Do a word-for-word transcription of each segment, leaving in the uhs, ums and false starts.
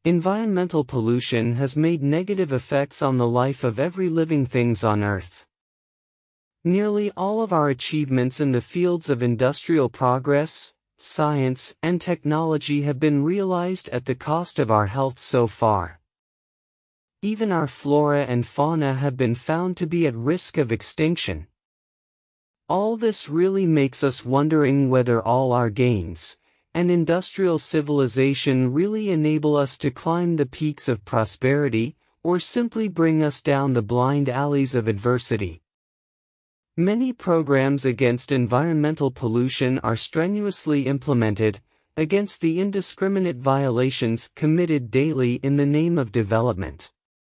Environmental pollution has made negative effects on the life of every living things on Earth. Nearly all of our achievements in the fields of industrial progress, science, and technology have been realized at the cost of our health so far. Even our flora and fauna have been found to be at risk of extinction. All this really makes us wondering whether all our gains and industrial civilization really enable us to climb the peaks of prosperity, or simply bring us down the blind alleys of adversity. Many programs against environmental pollution are strenuously implemented, against the indiscriminate violations committed daily in the name of development.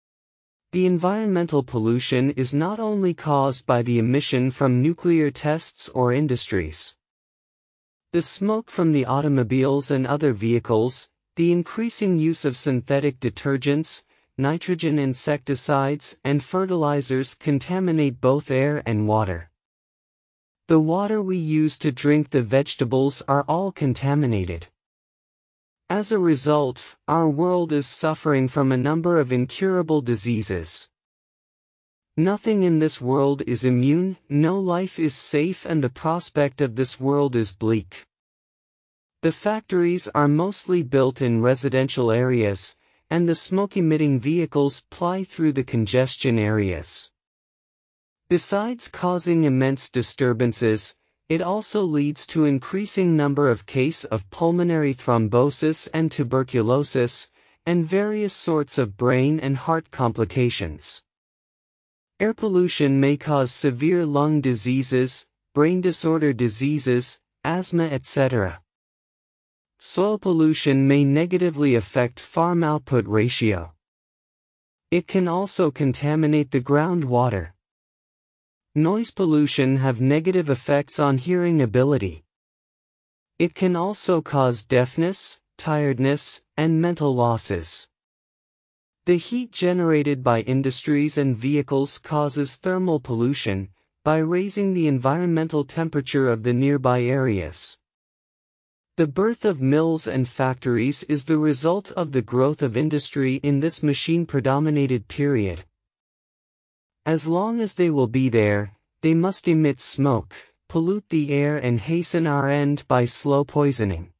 The environmental pollution is not only caused by the emission from nuclear tests or industries. The smoke from the automobiles and other vehicles, the increasing use of synthetic detergents, nitrogen insecticides, and fertilizers contaminate both air and water. The water we use to drink the vegetables are all contaminated. As a result, our world is suffering from a number of incurable diseases. Nothing in this world is immune, no life is safe, and the prospect of this world is bleak. The factories are mostly built in residential areas, and the smoke-emitting vehicles ply through the congestion areas. Besides causing immense disturbances, it also leads to increasing number of cases of pulmonary thrombosis and tuberculosis, and various sorts of brain and heart complications. Air pollution may cause severe lung diseases, brain disorder diseases, asthma, et cetera. Soil pollution may negatively affect farm output ratio. It can also contaminate the groundwater. Noise pollution have negative effects on hearing ability. It can also cause deafness, tiredness, and mental losses. The heat generated by industries and vehicles causes thermal pollution, by raising the environmental temperature of the nearby areas. The birth of mills and factories is the result of the growth of industry in this machine-predominated period. As long as they will be there, they must emit smoke, pollute the air, and hasten our end by slow poisoning.